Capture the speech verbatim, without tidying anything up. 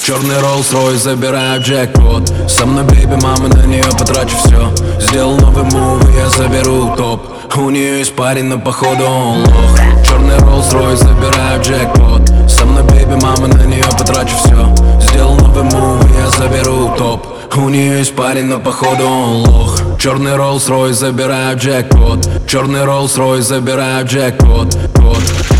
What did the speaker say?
Черный Rolls-Royce, забираю джекпот. Со мной бейби, мама, на нее потрачу все. Сделал новый мув, и я заберу топ. У нее есть парень, но походу он лох. Черный Rolls-Royce, забираю джекпот. Со мной бейби, мама, на нее потрачу все. Сделал новый мув, и я заберу топ. У нее есть парень, но походу он лох. Черный Rolls-Royce, забираю джекпот. Черный Rolls-Royce, забираю джекпот. Кот.